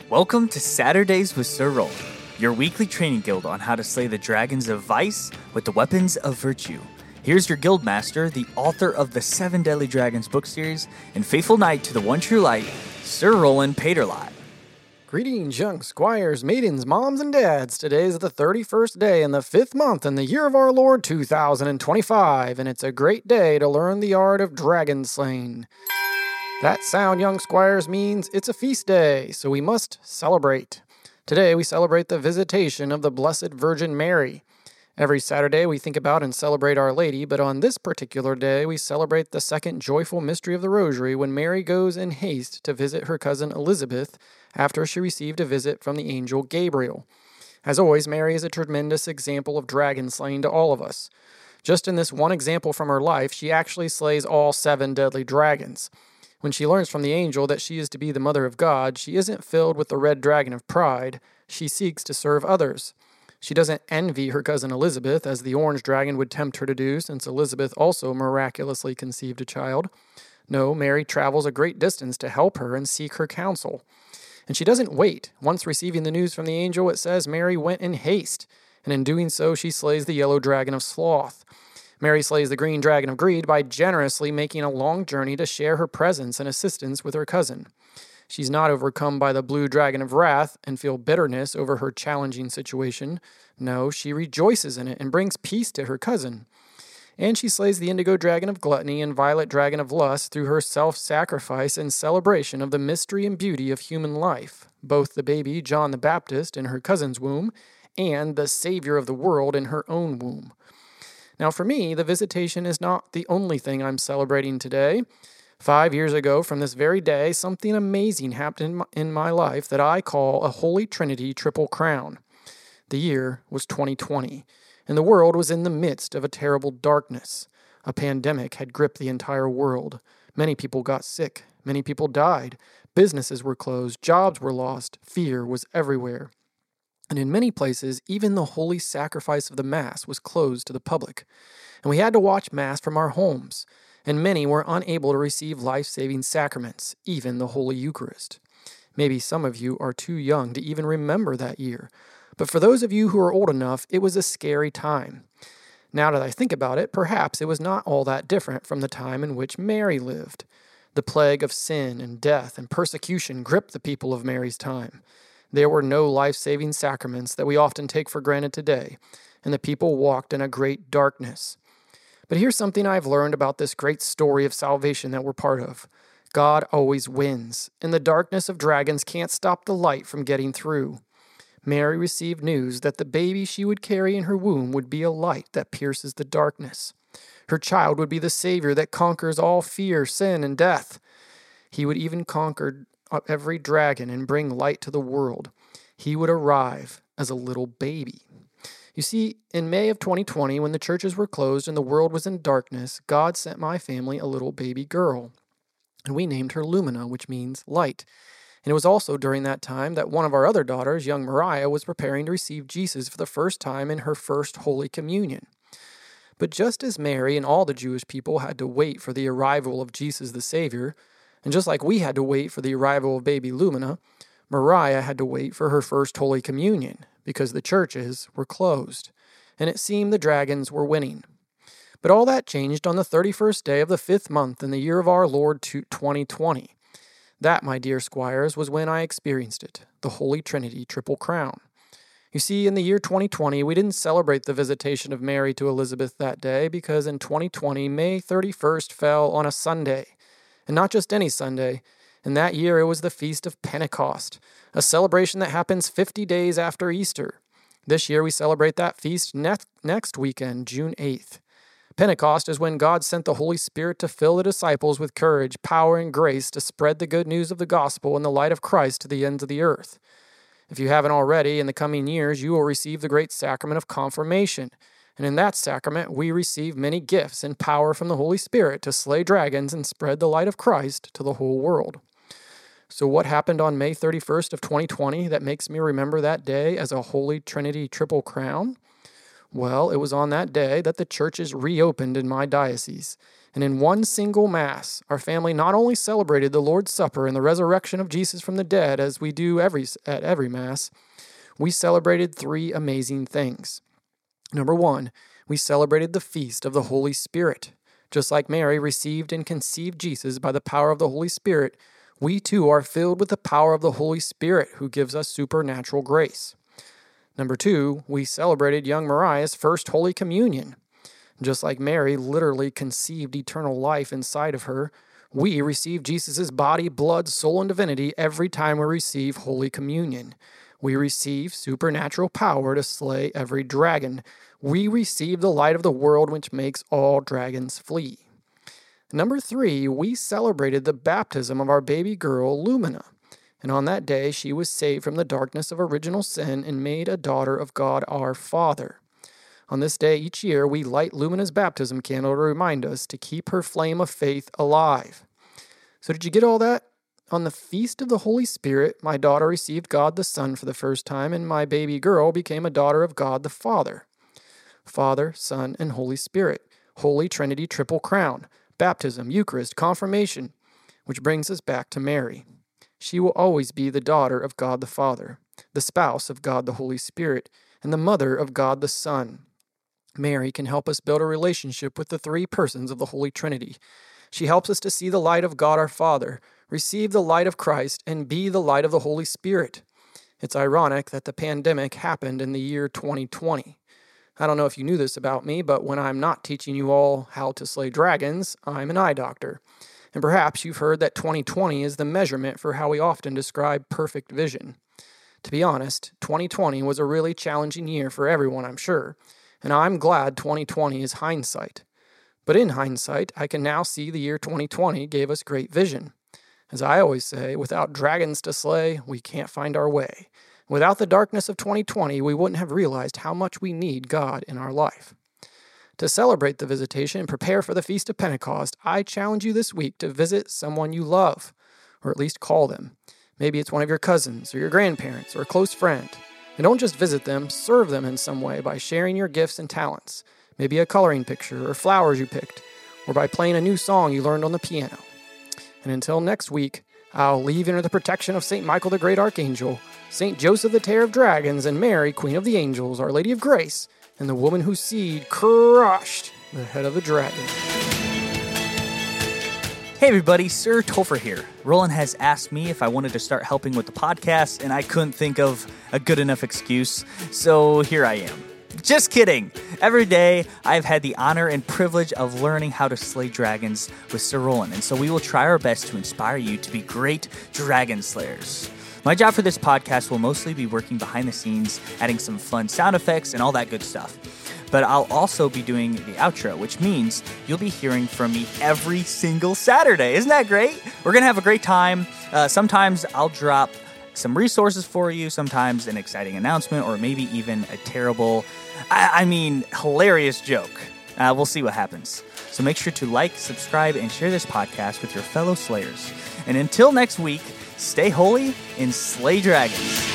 Welcome to Saturdays with Sir Roland, your weekly training guild on how to slay the dragons of vice with the weapons of virtue. Here's your guild master, the author of the 7 Deadly Dragons book series, and faithful knight to the one true light, Sir Roland Paterlot. Greetings, young squires, maidens, moms, and dads. Today is the 31st day in the 5th month in the year of our Lord 2025, and it's a great day to learn the art of dragon slaying. That sound, young squires, means it's a feast day, so we must celebrate. Today we celebrate the visitation of the Blessed Virgin Mary. Every Saturday we think about and celebrate Our Lady, but on this particular day we celebrate the second joyful mystery of the Rosary when Mary goes in haste to visit her cousin Elizabeth after she received a visit from the angel Gabriel. As always, Mary is a tremendous example of dragon slaying to all of us. Just in this one example from her life, she actually slays all 7 deadly dragons. When she learns from the angel that she is to be the mother of God, she isn't filled with the red dragon of pride. She seeks to serve others. She doesn't envy her cousin Elizabeth, as the orange dragon would tempt her to do, since Elizabeth also miraculously conceived a child. No, Mary travels a great distance to help her and seek her counsel. And she doesn't wait. Once receiving the news from the angel, it says Mary went in haste, and in doing so she slays the yellow dragon of sloth. Mary slays the green dragon of greed by generously making a long journey to share her presence and assistance with her cousin. She's not overcome by the blue dragon of wrath and feel bitterness over her challenging situation. No, she rejoices in it and brings peace to her cousin. And she slays the indigo dragon of gluttony and violet dragon of lust through her self-sacrifice and celebration of the mystery and beauty of human life, both the baby John the Baptist in her cousin's womb and the Savior of the world in her own womb. Now for me, the visitation is not the only thing I'm celebrating today. 5 years ago from this very day, something amazing happened in my life that I call a Holy Trinity Triple Crown. The year was 2020, and the world was in the midst of a terrible darkness. A pandemic had gripped the entire world. Many people got sick. Many people died. Businesses were closed. Jobs were lost. Fear was everywhere. And in many places, even the holy sacrifice of the Mass was closed to the public. And we had to watch Mass from our homes. And many were unable to receive life-saving sacraments, even the Holy Eucharist. Maybe some of you are too young to even remember that year. But for those of you who are old enough, it was a scary time. Now that I think about it, perhaps it was not all that different from the time in which Mary lived. The plague of sin and death and persecution gripped the people of Mary's time. There were no life-saving sacraments that we often take for granted today, and the people walked in a great darkness. But here's something I've learned about this great story of salvation that we're part of. God always wins, and the darkness of dragons can't stop the light from getting through. Mary received news that the baby she would carry in her womb would be a light that pierces the darkness. Her child would be the Savior that conquers all fear, sin, and death. He would even conquer every dragon and bring light to the world. He would arrive as a little baby. You see, in May of 2020, when the churches were closed and the world was in darkness, God sent my family a little baby girl, and we named her Lumina, which means light. And it was also during that time that one of our other daughters, young Mariah, was preparing to receive Jesus for the first time in her first Holy Communion. But just as Mary and all the Jewish people had to wait for the arrival of Jesus the Savior, and just like we had to wait for the arrival of baby Lumina, Mariah had to wait for her first Holy Communion because the churches were closed, and it seemed the dragons were winning. But all that changed on the 31st day of the 5th month in the year of our Lord 2020. That, my dear squires, was when I experienced it, the Holy Trinity Triple Crown. You see, in the year 2020, we didn't celebrate the visitation of Mary to Elizabeth that day because in 2020, May 31st fell on a Sunday. And not just any Sunday. In that year, it was the Feast of Pentecost, a celebration that happens 50 days after Easter. This year, we celebrate that feast next weekend, June 8th. Pentecost is when God sent the Holy Spirit to fill the disciples with courage, power, and grace to spread the good news of the gospel and the light of Christ to the ends of the earth. If you haven't already, in the coming years, you will receive the great sacrament of confirmation. And in that sacrament, we receive many gifts and power from the Holy Spirit to slay dragons and spread the light of Christ to the whole world. So what happened on May 31st of 2020 that makes me remember that day as a Holy Trinity Triple Crown? Well, it was on that day that the churches reopened in my diocese. And in one single Mass, our family not only celebrated the Lord's Supper and the resurrection of Jesus from the dead, as we do at every Mass, we celebrated three amazing things. Number one, we celebrated the feast of the Holy Spirit. Just like Mary received and conceived Jesus by the power of the Holy Spirit, we too are filled with the power of the Holy Spirit who gives us supernatural grace. Number two, we celebrated young Mariah's first Holy Communion. Just like Mary literally conceived eternal life inside of her, we receive Jesus' body, blood, soul, and divinity every time we receive Holy Communion. We receive supernatural power to slay every dragon. We receive the light of the world which makes all dragons flee. Number three, we celebrated the baptism of our baby girl, Lumina. And on that day, she was saved from the darkness of original sin and made a daughter of God our Father. On this day each year, we light Lumina's baptism candle to remind us to keep her flame of faith alive. So did you get all that? On the Feast of the Holy Spirit, my daughter received God the Son for the first time, and my baby girl became a daughter of God the Father. Father, Son, and Holy Spirit. Holy Trinity triple crown. Baptism, Eucharist, confirmation. Which brings us back to Mary. She will always be the daughter of God the Father, the spouse of God the Holy Spirit, and the mother of God the Son. Mary can help us build a relationship with the three persons of the Holy Trinity. She helps us to see the light of God our Father, receive the light of Christ, and be the light of the Holy Spirit. It's ironic that the pandemic happened in the year 2020. I don't know if you knew this about me, but when I'm not teaching you all how to slay dragons, I'm an eye doctor. And perhaps you've heard that 2020 is the measurement for how we often describe perfect vision. To be honest, 2020 was a really challenging year for everyone, I'm sure. And I'm glad 2020 is hindsight. But in hindsight, I can now see the year 2020 gave us great vision. As I always say, without dragons to slay, we can't find our way. Without the darkness of 2020, we wouldn't have realized how much we need God in our life. To celebrate the visitation and prepare for the Feast of Pentecost, I challenge you this week to visit someone you love, or at least call them. Maybe it's one of your cousins or your grandparents or a close friend. And don't just visit them, serve them in some way by sharing your gifts and talents. Maybe a coloring picture or flowers you picked, or by playing a new song you learned on the piano. And until next week, I'll leave under the protection of St. Michael the Great Archangel, St. Joseph the Terror of Dragons, and Mary, Queen of the Angels, Our Lady of Grace, and the woman whose seed crushed the head of the dragon. Hey everybody, Sir Topher here. Roland has asked me if I wanted to start helping with the podcast, and I couldn't think of a good enough excuse, so here I am. Just kidding. Every day, I've had the honor and privilege of learning how to slay dragons with Sir Roland, and so we will try our best to inspire you to be great dragon slayers. My job for this podcast will mostly be working behind the scenes, adding some fun sound effects and all that good stuff. But I'll also be doing the outro, which means you'll be hearing from me every single Saturday. Isn't that great? We're going to have a great time. Sometimes I'll drop some resources for you, sometimes an exciting announcement, or maybe even a terrible, hilarious joke. We'll see what happens. So make sure to like, subscribe, and share this podcast with your fellow slayers. And until next week, stay holy and slay dragons.